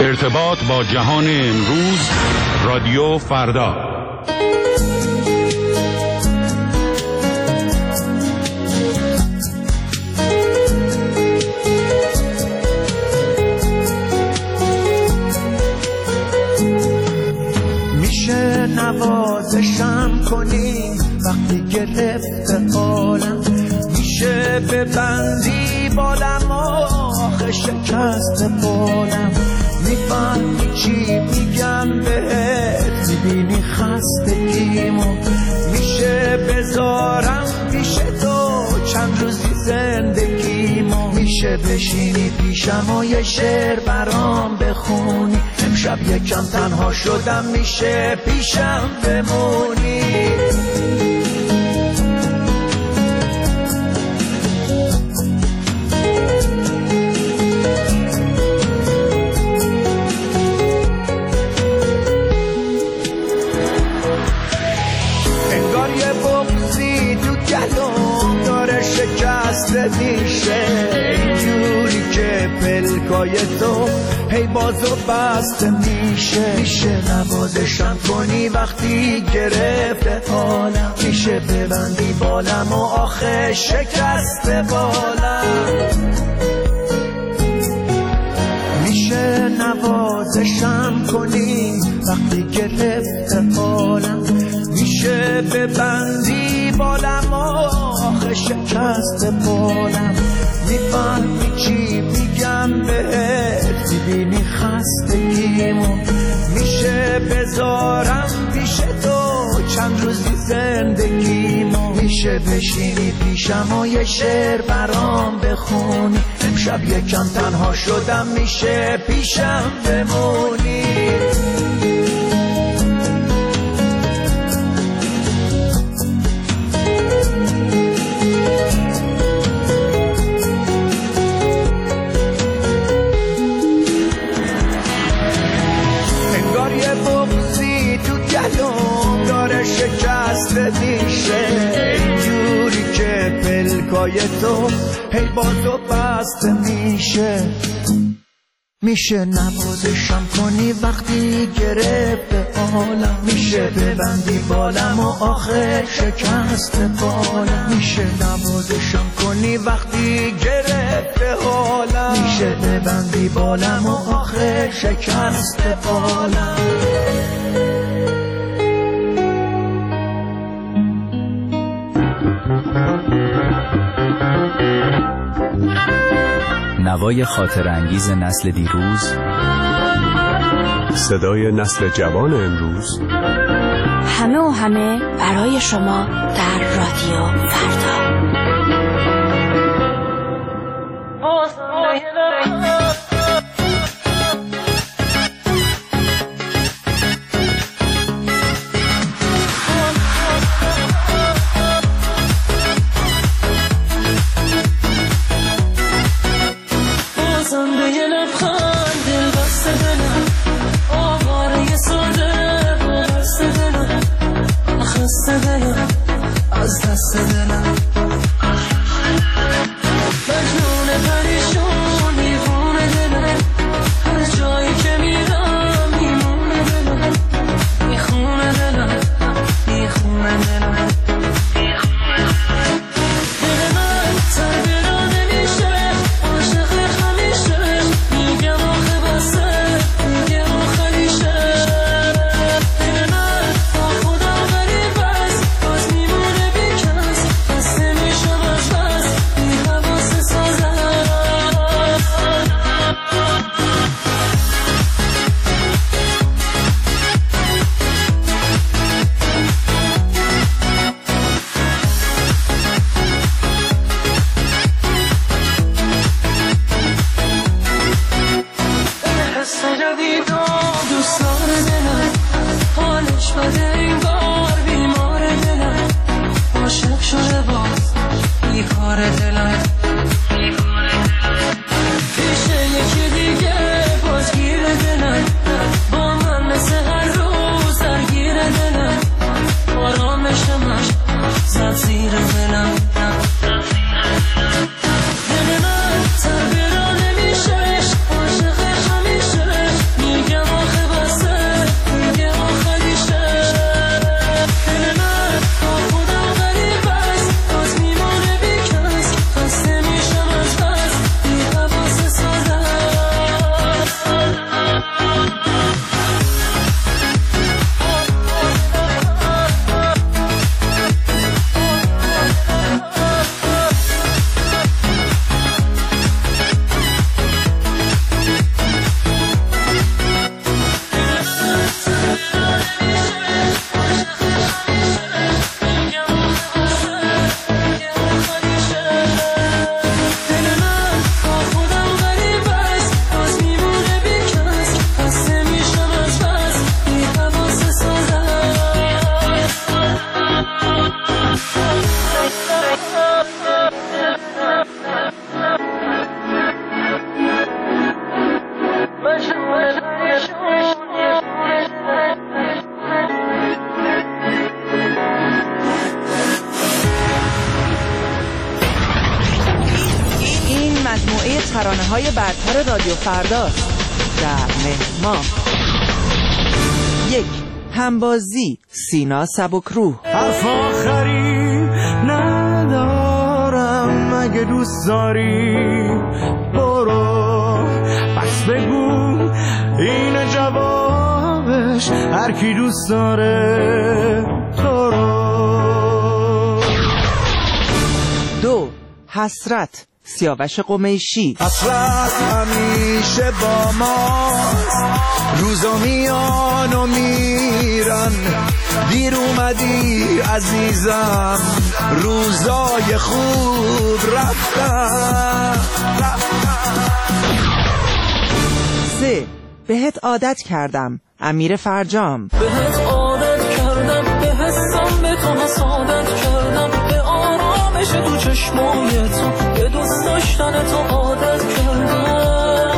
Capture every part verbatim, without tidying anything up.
ارتباط با جهان امروز، رادیو فردا. میشه نوازشم کنی وقتی گرفته حالم، میشه ببندی بالم آخه شکست بالم، میفهمی چی میگم بهت، میبینی خستگیمو، میشه بذارم پیش تو چند روزی زندگیمو، میشه بشینی پیشم و یه شعر برام بخونی، امشب یکم تنها شدم میشه پیشم بمونی. میشه اینجوری که پلکای تو هی بازو بسته میشه، میشه نوازشم کنی وقتی گرفته حالم، میشه ببندی بالم و آخه شکست بالم، میشه نوازشم کنی وقتی گرفته حالم، میشه ببندی بالم و آخه شکست بالم، میفهمی چی میگم بهت، میبینی خستگیمو، میشه بذارم پیش تو چند روزی زندگیمو، میشه بشینی پیشم و یه شعر برام بخونی، امشب یکم تنها شدم میشه پیشم بمونی. شکست میشه اینجوری که پلکای تو هی بازو بسته میشه، میشه نوازشم کنی وقتی گرفته حالم، میشه ببندی بالم و آخه شکست بالم، میشه نوازشم کنی وقتی گرفته حالم، میشه ببندی بالم و آخه شکست بالم. نوای خاطر انگیز نسل دیروز، صدای نسل جوان امروز، همه و همه برای شما در رادیو فردا. از دست دلم مجنون پریشون میخونه دلم، هر جایی که میرم میمونه دلم، میخونه دلم میخونه دلم، دل من تربیرا نمیشه عاشق همیشه، میگم آخه بسه میگم آخه میشه، دل من با خودم غریب است باز میمونه بیکس، بسته میشم از بس بی حواس سازم. حس جدیدم دوستان دلم، حالش بده این بار بیمار دلم، عاشق شده باز بیکار دلم، پیشه یکی دیگه باز گیر دلم، با من مثل هر روز درگیر دلم، آرامشمش زد زیر دلم، دل من تربیرا نمیشه عاشق همیشه، های برتر رادیو فرداست در مهمان. یک، همبازی سینا سبکروح. حرف آخری ندارم، اگه دوست داری برو، پس بگو این جوابش، هر کی دوست داره تو رو. دو، حسرت سیاوش قمیشی. حسرت همیشه با ما، روزا میان و میرن، دیر اومدی عزیزم، روزای خوب رفتن. سه، بهت عادت کردم امیر فرجام. بهت عادت کردم، به حسم به تو حسادت کردم، به آرامش تو چشمای تو، به دوست داشتن تو عادت کردم.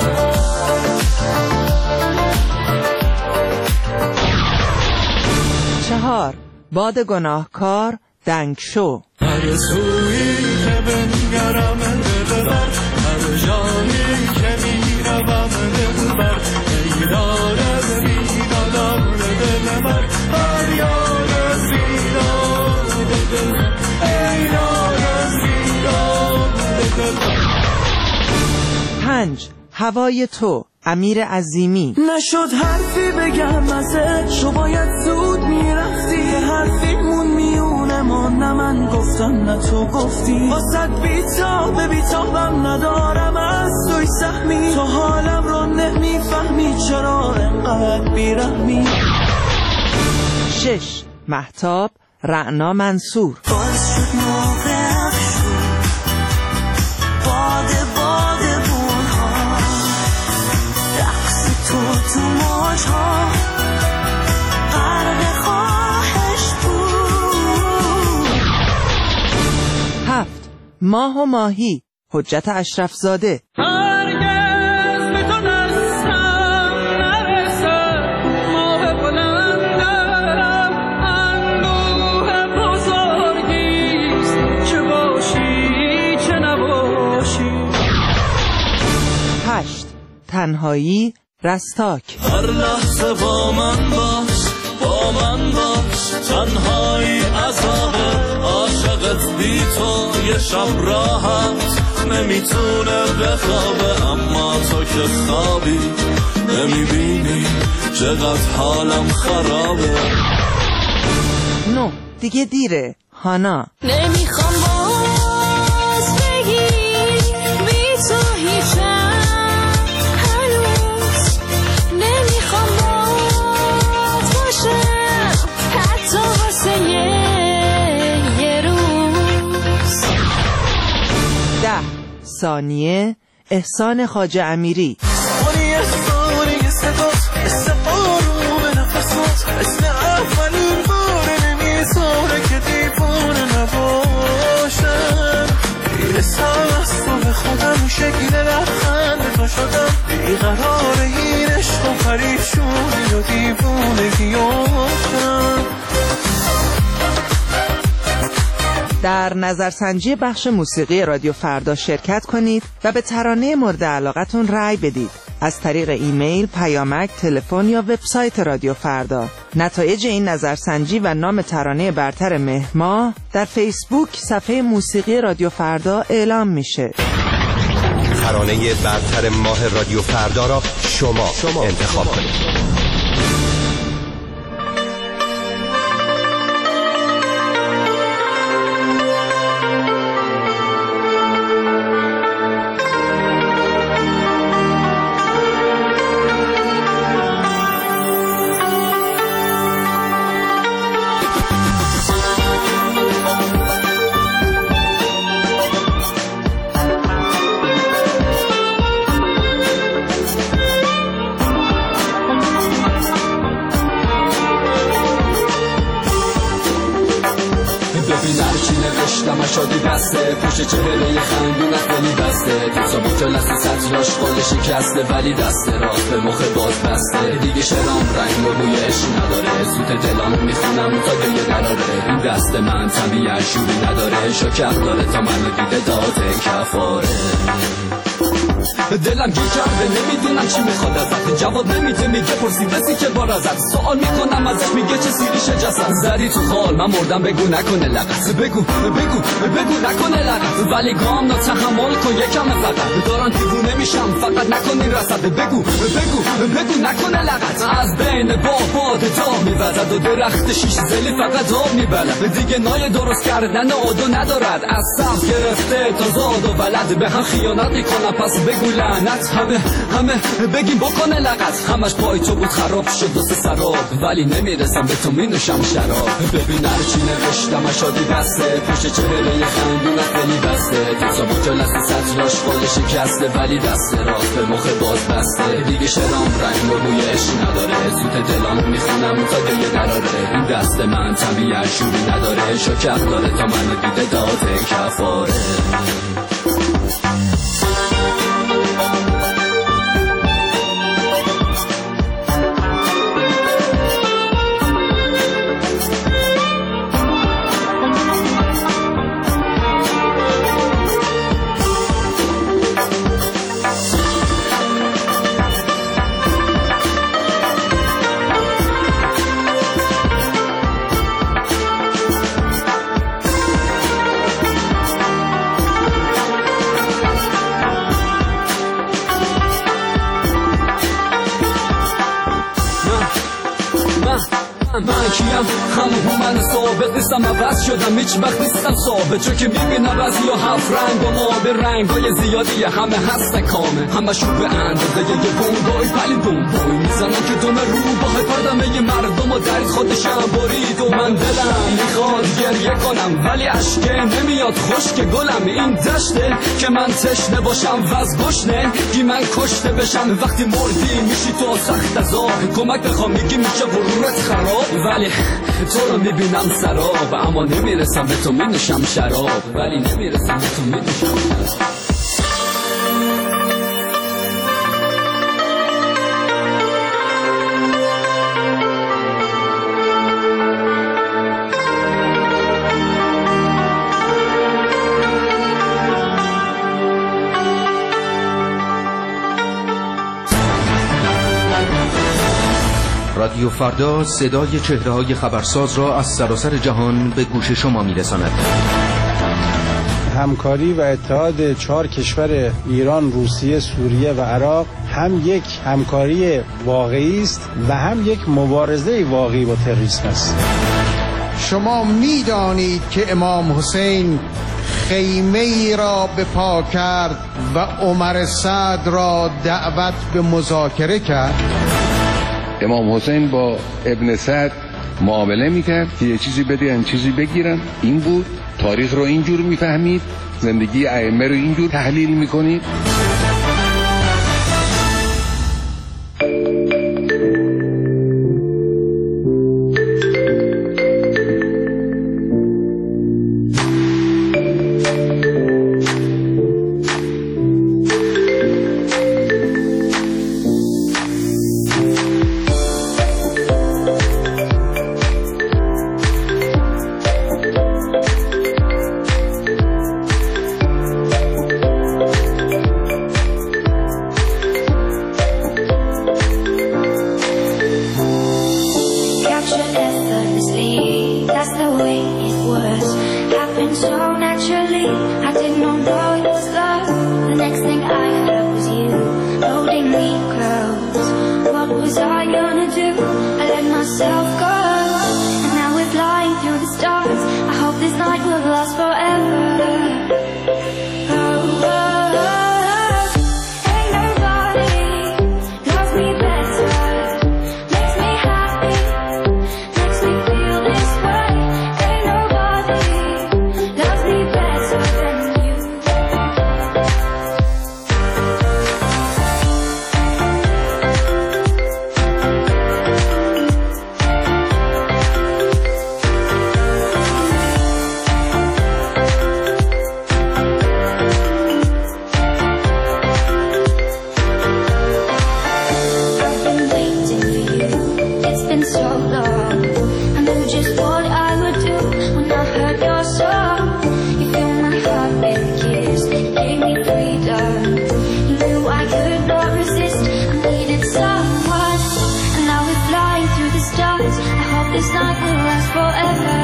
چهار، باد گناهکار دنگ شو. هر سویی که بنگرم دلبر، هر جایی که میروم دلبر، ایران از ایران دلبر، فریاد از ایران دلبر، ایران از ایران دلبر. پنج، هوای تو امیر عظیمی. نشد حرفی بگم ازت، تو باید زود میرفتی، حرفیمون میونه ما، نه من گفتم نه تو گفتی، واسد بیتاب بیتابم ندارم از توی سهمی، تو حالم رو نمیفهمی چرا انقدر بیرحمی. شش، مهتاب رعنا منصور. باز شد موقع شد باده باده بونها، رقص تو تو موجها، غرق خواهش بود. هفت، ماه و ماهی حجت اشرف زاده. هرگز به تو دستم نرسد، ماه بلندم اندوه بزرگیست، چه باشی چه نباشی. هشت، تنهایی رستاک. هر لحظه با من باش، با من باش، تنهایی عذابه، عاشقت بی تو یه شب راحت نمیتونه بخوابه، اما تو که خوابی نمیبینی چقدر حالم خرابه. نه، دیگه دیره هانا. نمیخوام باز بگی بی تو هیچم، هنوز نمیخوام باز باشم، حتی واسه یه یه روز. ده، ثانیه احسان خواجه امیری. ثانیه ثانیه صدات مثل بارون نفسات، مثل اولین بار نمیذاره که دیوانه نباشم، میرسم از تو به خودم، شکل لبخند تو شدم، بیقرار این عشق و پریشونی و دیوانگی آدم. در نظرسنجی بخش موسیقی رادیو فردا شرکت کنید و به ترانه مورد علاقتون رأی بدید از طریق ایمیل، پیامک، تلفن یا وبسایت رادیو فردا. نتایج این نظرسنجی و نام ترانه برتر مهر در فیسبوک صفحه موسیقی رادیو فردا اعلام میشه. ترانه برتر ماه رادیو فردا را شما, شما انتخاب کنید. شادی بسته پوش چهره خندون از دلی بسته، تو ثابت لحظه سطراش قال شکسته، ولی دست راست به مخ باز بسته، دیگه شرام رنگ و بویش نداره، سوت دلام میخونم تا دیگه دراره، این دست من طبیعت شوری نداره، شکر داره تا منو دیده داده کفاره. دلم گیر کرده نمیدونم چی میخواد ازت، جواب نمیده میگه پرسی بسی که بار ازت، سوال میکنم ازش میگه چه سیریشه جسد، زدی تو خال من مردم بگو نکنه لغت، بگو بگو بگو نکنه لغت، ولی گام نا تحمل کن یکم فقط، دارن دیوونه میشم فقط نکنین رسد، بگو بگو بگو نکنه لغت، از بین با باد جا میوزد و درخت شیش زلی فقط آب میبلد، دیگه نای درست کردن آدو ندارد، از سم گرفته تا زاد و ولد، به هم خیانت میکنم پس بگو لعنت، همه همه بگیم بکنه لغت، همش پای تو بود خراب شد دوست سراب، ولی نمیرسم به تو مینوشم شراب، ببین هرچی نوشتم شادی بسته، پشت چهره خندونت خیلی بسته، تو سا با جلست سطراش خال شکسته، ولی دست راست به مخ باز بسته، دیگه شرام رنگ و بویش نداره، سوت دلام میخونم تا دیگه دراره، این دست من طبیعت شوری نداره، شکر داره تا منو دیده داده کفاره. من کیم همون من ثابت نیستم، عوض شدم هیچ وقت نیستم ثابت، چون که میبینم بعضی ها هفت رنگ و ما به رنگ های زیادی همه هستن کامه، همه شون به اندازه یه بونگای ولی بوم بوی میزنم که دوم رو باه پردمه مردم و درد خودشم برید و من دلم میخواد گریه کنم ولی اشکه نمیاد خشک گلم، این دشته که من تشنه باشم و از گشنه گی من کشته بشم، وقتی مردی میشی تو سخت عذاب، کمک بخوام میگی میشه غرورت خراب، ولی تو رو میبینم سراب، اما نمیرسم به تو مینوشم شراب، ولی نمیرسم به تو مینوشم شراب. رادیو فردا صدای چهره‌های خبرساز را از سراسر جهان به گوش شما می‌رساند. همکاری و اتحاد چهار کشور ایران، روسیه، سوریه و عراق هم یک همکاری واقعی است و هم یک مبارزه واقعی با تروریسم است. شما می‌دانید که امام حسین خیمه ای را به پا کرد و عمر سعد را دعوت به مذاکره کرد. امام حسین با ابن سعد معامله میکرد که یه چیزی بدهن چیزی بگیرن، این بود. تاریخ رو اینجور میفهمید، زندگی ائمه رو اینجور تحلیل میکنید. can't resist. I needed someone, and now we're flying through the stars. I hope this night will last forever.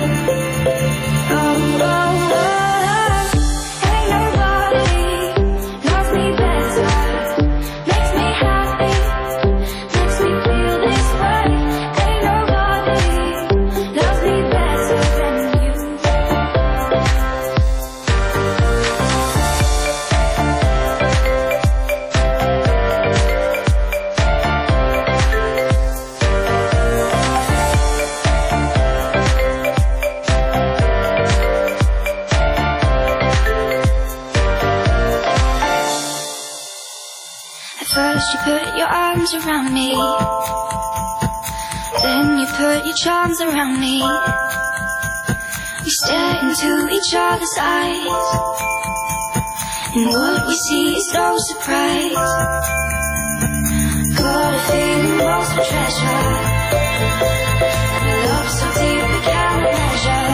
Oh, oh, oh. Ain't nobody loves me better. Makes me happy, makes me feel this way. Ain't nobody loves me better than you. First you put your arms around me, then you put your charms around me. We stare into each other's eyes, and what we see is no surprise. Got a feeling lost for treasure, and a love so deep we can't measure.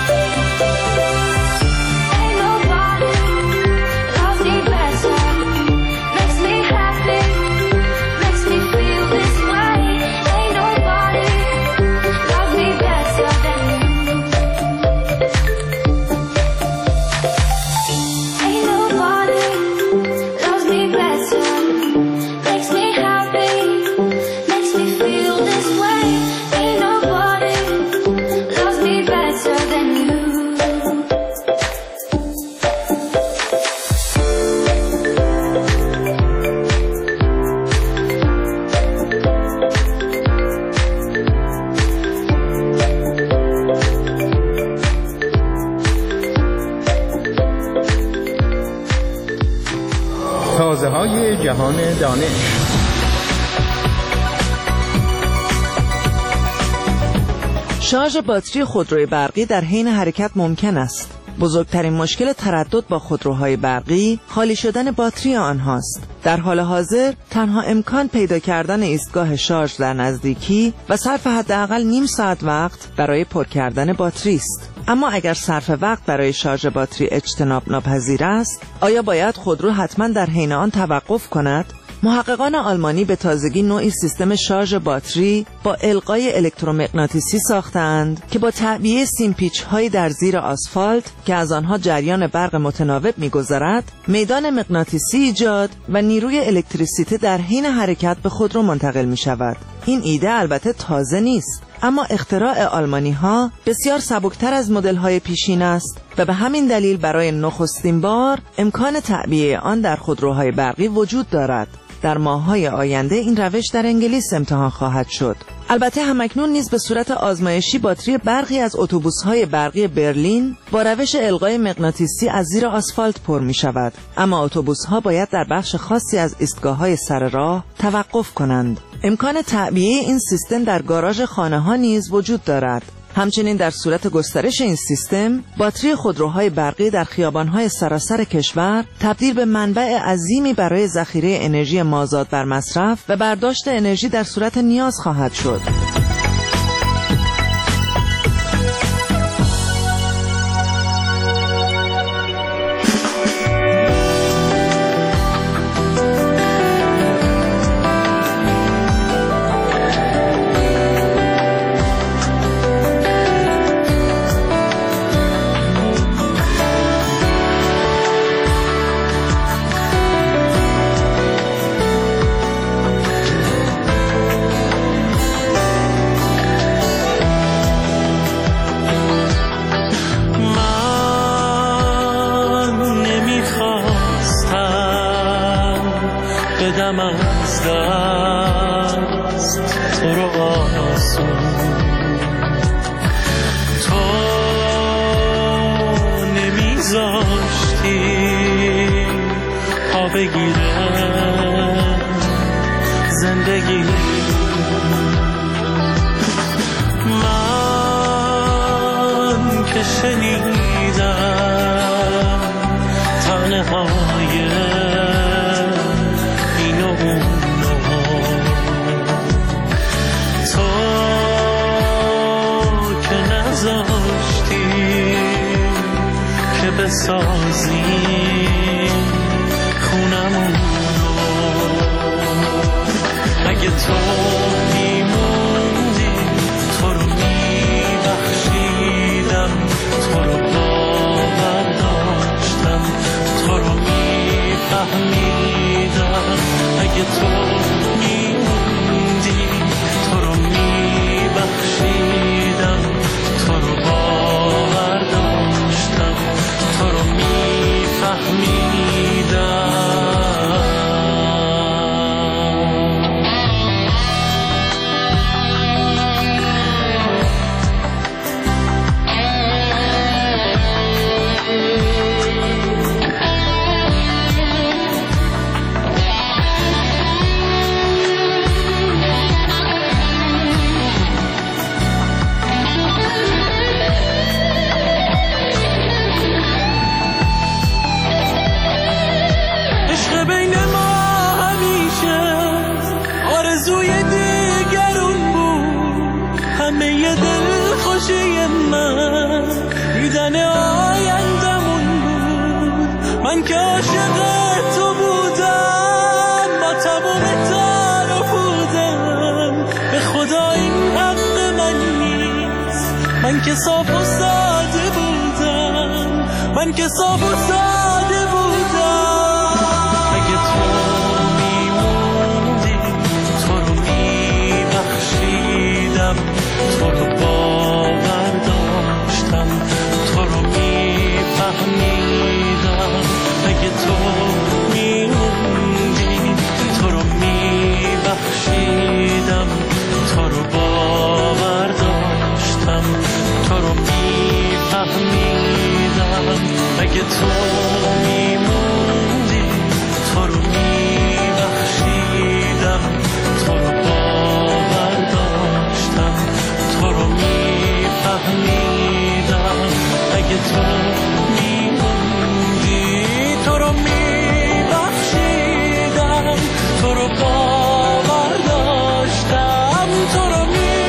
Ain't nobody loves me better. Makes me happy, makes me feel this way. Ain't nobody loves me better than you. Ain't nobody loves me better. Makes me happy, makes me feel this way. Ain't nobody loves me better than you. تازه های جهان دانش. شارژ باتری خودروی برقی در حین حرکت ممکن است. بزرگترین مشکل تردد با خودروهای برقی خالی شدن باتری آنهاست. در حال حاضر تنها امکان پیدا کردن ایستگاه شارژ در نزدیکی و صرف حداقل نیم ساعت وقت برای پر کردن باتری است. اما اگر صرف وقت برای شارژ باتری اجتناب ناپذیر است، آیا باید خودرو حتما در حین آن توقف کند؟ محققان آلمانی به تازگی نوعی سیستم شارژ باتری با القای الکترومغناطیسی ساختند که با تعبیه سیمپیچ‌هایی در زیر آسفالت که از آنها جریان برق متناوب می‌گذرد، میدان مغناطیسی ایجاد و نیروی الکتریسیته در حین حرکت به خودرو منتقل می‌شود. این ایده البته تازه نیست، اما اختراع آلمانی‌ها بسیار سبکتر از مدل‌های پیشین است و به همین دلیل برای نخستین بار امکان تعبیه آن در خودروهای برقی وجود دارد. در ماه‌های آینده این روش در انگلیس امتحان خواهد شد. البته همکنون نیز به صورت آزمایشی باتری برخی از اتوبوس‌های برقی برلین با روش القای مغناطیسی از زیر آسفالت پر می‌شود، اما اتوبوس‌ها باید در بخش خاصی از ایستگاه‌های سر راه توقف کنند. امکان تعبیه این سیستم در گاراژ خانه‌ها نیز وجود دارد. همچنین در صورت گسترش این سیستم، باتری خودروهای برقی در خیابان‌های سراسر کشور تبدیل به منبع عظیمی برای ذخیره انرژی مازاد بر مصرف و برداشت انرژی در صورت نیاز خواهد شد. بدم از دست تو رو آسون، تو نمیذاشتی پا بگیره زندگی. من که شنیدم تنهای این و اون تو که نذاشتی که بسازی خونمون رو. تو میموندی تو رو میبخشیدم، تو رو باور داشتم، تو رو میفهمیدم. اگه تو میموندی تو رو میبخشیدم، تو رو باور داشتم، تو رو میفهمیدم. من که عاشق تو بودم، با تمام تار و پودم، به خدا این حق من نیست. من که صاف و ساده بودم، من که صاف و ساده بودم. اگه تو میموندی تو رو میبخشیدم، تو رو باور داشتم، تو رو میفهمیدم. اگه تو میموندی تو رو میبخشیدم، تو رو باور داشتم، تو رو میفهمیدم. اگه تو میموندی تو رو میبخشیدم، تو رو باور داشتم، تو رو میفهمیدم. اگه تو تو رو میبخشیدم، تو رو باور داشتم، تو رو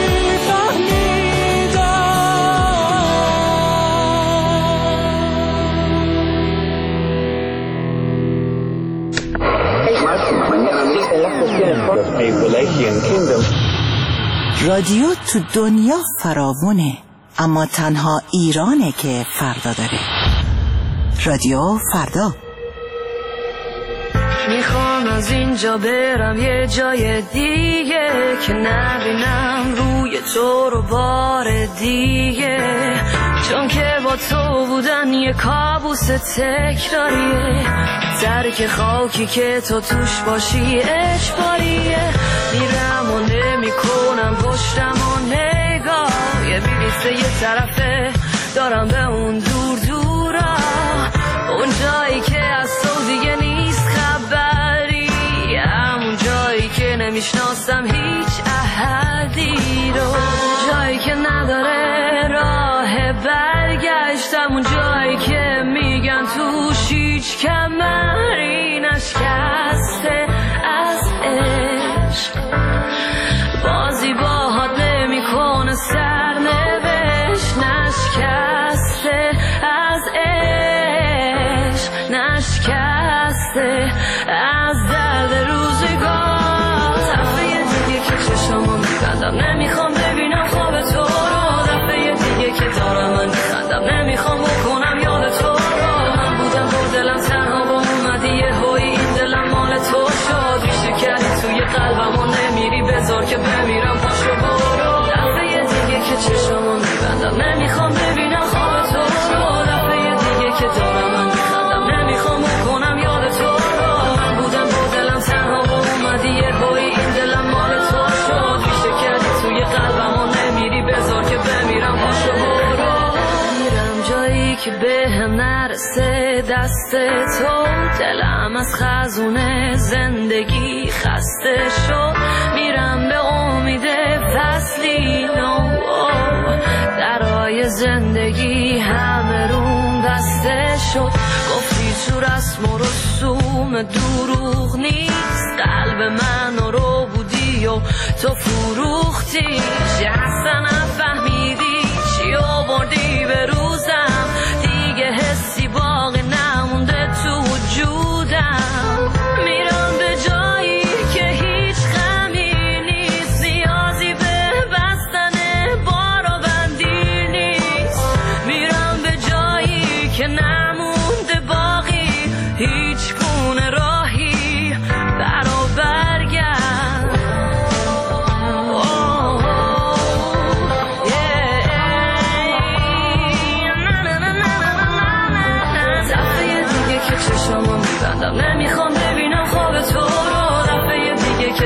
میفهمیدم. رادیو تو دنیا فراوونه، اما تنها ایرانه که فردا داره. رادیو فردا. میخوام از اینجا برم یه جای دیگه که نبینم روی تو رو بار دیگه، چون که با تو بودن یه کابوس تکراریه. ترک خاکی که تو توش باشی اجباریه. میرم و نمی کنم پشتم و نگاه، یه بلیسه یه طرفه دارم به اون دور دورا، اون جایی که از تو دیگه نیست خبری، همون جایی که نمیشناسم هیچ احدی رو، جایی که نداره راه برگشت، همون جایی که میگن توش هیچ کمری نشکسته از عشق. بازی باهات نمیکنه سرنوشت، نشکسته از عشق، نشکسته از درد روزگار. دفعه دیگه که چشمو میبندم نمیخوام ببینم خواب تو رو، دفعه دیگه که دارم من میخندم نمیخوام بکنم یاد تو رو. من بودم با دلم تنها با اومدی یه هایی این دلم مال تو شد، ریشه کردی توی قلبم و نمیری بذار که بمیرم پاشو برو. دفعه دیگه که چشمو میبندم نمیخوام ببینم خواب تو رو، دفعه دیگه که دارم من میخندم نمیخوام بکنم یاد تو رو. من بودم با دلم تنها با اومدی یه هایی این دلم مال تو شد، ریشه کردی توی قلبم و نمیری بذار که بمیرم پاشو برو. میرم جایی که به هم نرسه دست تو، دلم از خزونه زندگی خسته شد. میرم به امید فصلی نو، درای زندگی همه روم بسته شد. گفتی تو رسم و رسوم دروغ نیست، قلب من رو بودی و تو فروختی، چی اصلا نفهمیدی چی آوردی به روزم، دیگه حسی باقی نمونده تو وجودم. میرم به جایی که هیچ غمی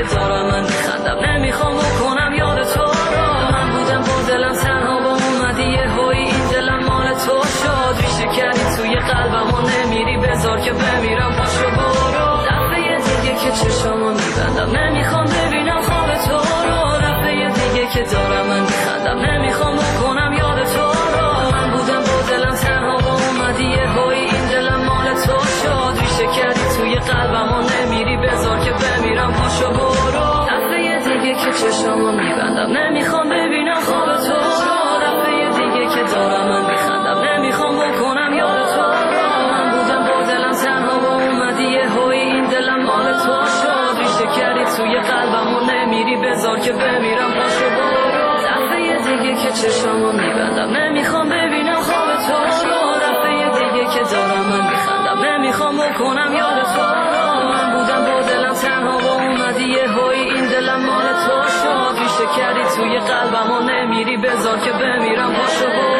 که دارم من میخندم نمیخوام بکنم یاد تو رو. من بودم با دلم تنها با اومدی یه هایی این دلم مال تو شد. ریشه کردی توی قلبم و نمیری بذار که بمیرم پاشو برو. دفعه دیگه که چشامو میبندم نمیخوام ببینم خواب تو رو. دفعه دیگه که دارم من میخندم نمیخوام بکنم یاد تو رو. من بودم با دلم تنها با اومدی یه هایی این دلم مال تو شد. ریشه کردی توی قلبم و نمیری بذار که بمیرم پاشو برو. دفعه دیگه که چشامو میبندم نمیخوام ببینم خواب تو رو. دفعه دیگه که دارم من میخندم نمیخوام بکنم یاد تو رو. من بودم با دلم تنها با اومدی یه هایی این دلم مال تو شد. ریشه کردی توی قلبم و نمیری بذار که بمیرم پاشو برو. دفعه دیگه که چشامو میبندم نمیخوام ببینم خواب تو رو. دفعه دیگه که دارم من میخندم نمیخوام بکنم یاد تو رو. من بودم با دلم تنها با اومدی یه هایی این دلم مال تو شد. ریشه کردی توی قلبم و نمیری بذار که بمیرم پاشو برو.